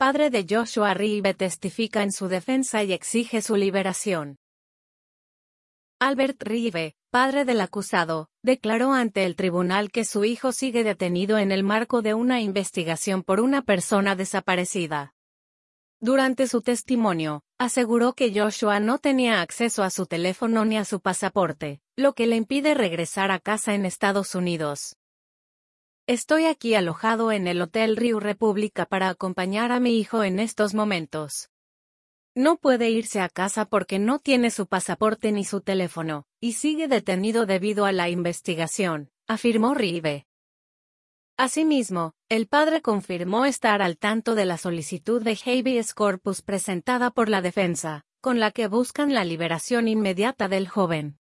padre de Joshua Reeve testifica en su defensa y exige su liberación. Albert Reeve, padre del acusado, declaró ante el tribunal que su hijo sigue detenido en el marco de una investigación por una persona desaparecida. Durante su testimonio, aseguró que Joshua no tenía acceso a su teléfono ni a su pasaporte, lo que le impide regresar a casa en Estados Unidos. Estoy aquí alojado en el Hotel Riu República para acompañar a mi hijo en estos momentos. No puede irse a casa porque no tiene su pasaporte ni su teléfono, y sigue detenido debido a la investigación, afirmó Reeve. Asimismo, el padre confirmó estar al tanto de la solicitud de habeas corpus presentada por la defensa, con la que buscan la liberación inmediata del joven.